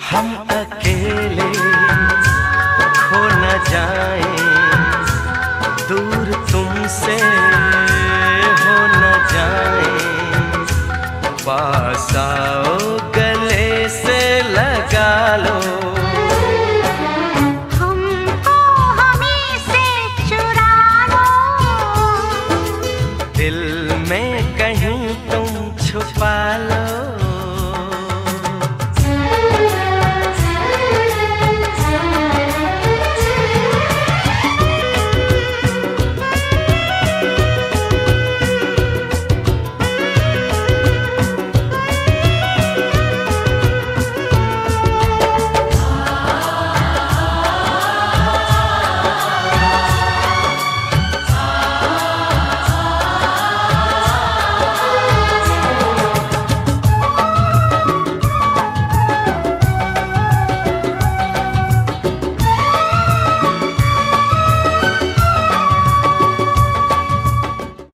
हम अकेले खो न जाए, दूर तुमसे हो न जाए। पास आओ, गले से लगा लो, हमको हमें से चुरा लो, दिल में कहीं तुम छुपा लो।